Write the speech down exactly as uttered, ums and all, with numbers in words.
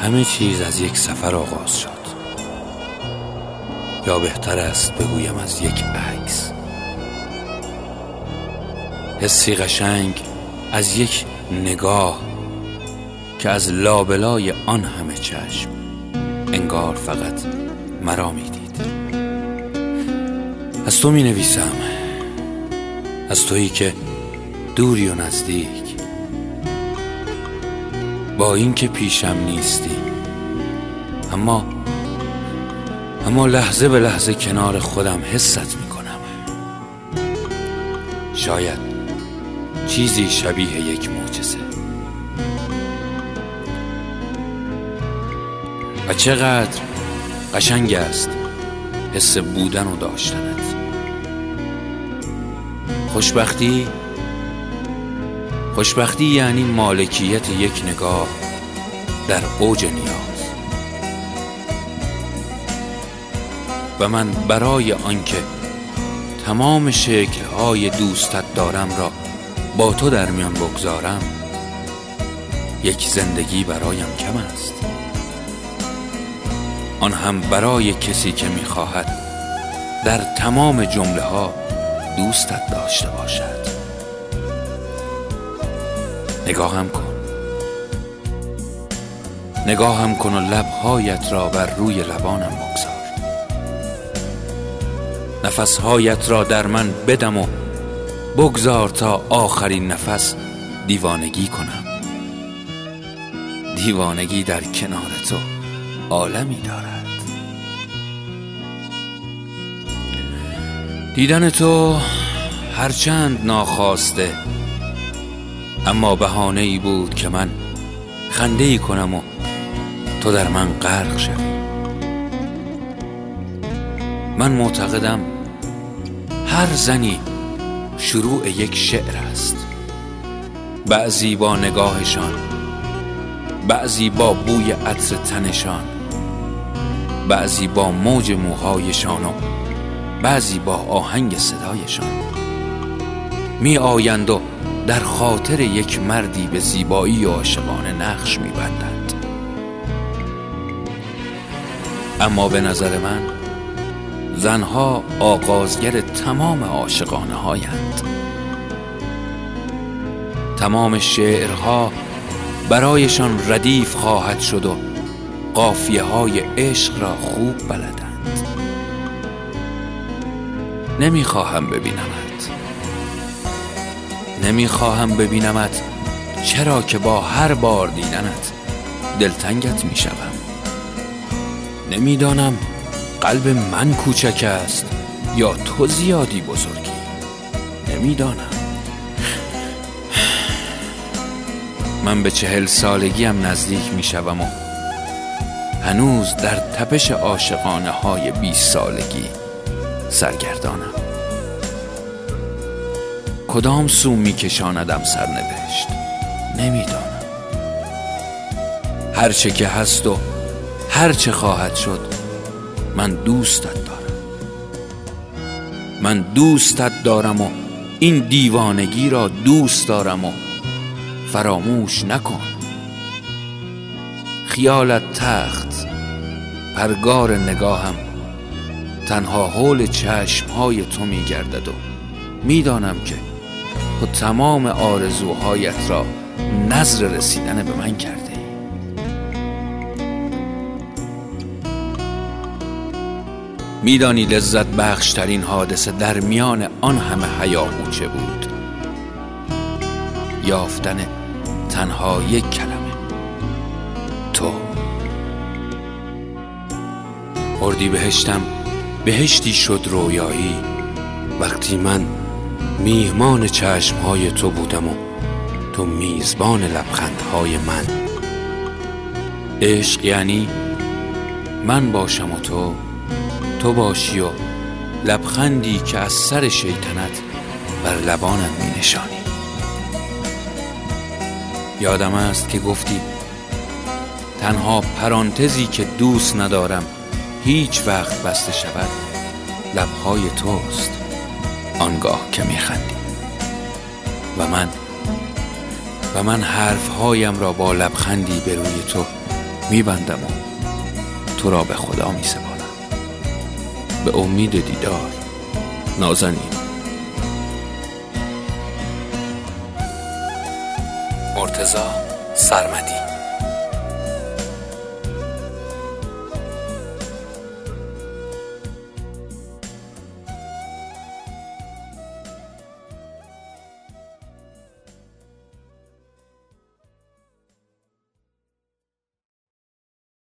همه چیز از یک سفر آغاز شد، یا بهتر است بگویم از یک عکس. حسی قشنگ از یک نگاه که از لابلای آن همه چشم انگار فقط مرا می دید. از تو می نویسم، از تویی که دوری و نزدیک، با این که پیشم نیستی، اما اما لحظه به لحظه کنار خودم حست می کنم. شاید چیزی شبیه یک معجزه. و چقدر قشنگ است حس بودن و داشتنت. خوشبختی خوشبختی یعنی مالکیت یک نگاه در اوج نیاز. و من برای آنکه تمام شکل‌های دوستت دارم را با تو در میان بگذارم، یک زندگی برایم کم است، آن هم برای کسی که می‌خواهد در تمام جمله‌ها دوستت داشته باشد. نگاهم کن نگاهم کن و لبهایت را بر روی لبانم بگذار. نفسهایت را در من بدم و بگذار تا آخرین نفس دیوانگی کنم. دیوانگی در کنار تو عالمی دارد. دیدن تو هرچند ناخواسته، اما بهانه‌ای بود که من خنده‌ای کنم و تو در من غرق شوی. من معتقدم هر زنی شروع یک شعر است، بعضی با نگاهشان، بعضی با بوی عطر تنشان، بعضی با موج موهایشان و بعضی با آهنگ صدایشان می آیند و در خاطر یک مردی به زیبایی و عاشقانه نقش می بندند. اما به نظر من زنها آغازگر تمام عاشقانه هایند. تمام شعرها برایشان ردیف خواهد شد و قافیه های عشق را خوب بلدند. نمیخواهم ببینمت نمیخواهم ببینمت چرا که با هر بار دیدنت دلتنگت میشوم. نمیدانم قلب من کوچک است یا تو زیادی بزرگی. نمیدانم. من به چهل سالگیم نزدیک میشوم و هنوز در تپش عاشقانه های بیست سالگی سرگردانم. کدام سو میکشاندم سرنوشت نمیدانم. هرچه که هست و هرچه خواهد شد، من دوستت دارم. من دوستت دارم و این دیوانگی را دوست دارم و فراموش نکن. خیالت تخت، پرگار نگاهم تنها حول چشمهای تو میگردد و میدانم که تو تمام آرزوهایت را نذر رسیدن به من کرده ای. میدانی لذت بخشترین حادثه در میان آن همه هیاهو چه بود؟ یافتن تنها یک کلمه: تو. اردی بهشتم بهشتی شد رویایی وقتی من میهمان چشمهای تو بودم و تو میزبان لبخندهای من. عشق یعنی من باشم و تو تو باشی و لبخندی که از سر شیطنت بر لبانم می نشانی. یادم است که گفتی تنها پرانتزی که دوست ندارم هیچ وقت بسته شود لبهای توست آنگاه که می خندی. و من و من حرفهایم را با لبخندی به روی تو میبندم و تو را به خدا میسپارم. به امید دیدار، نازنین. مرتضی سرمدی.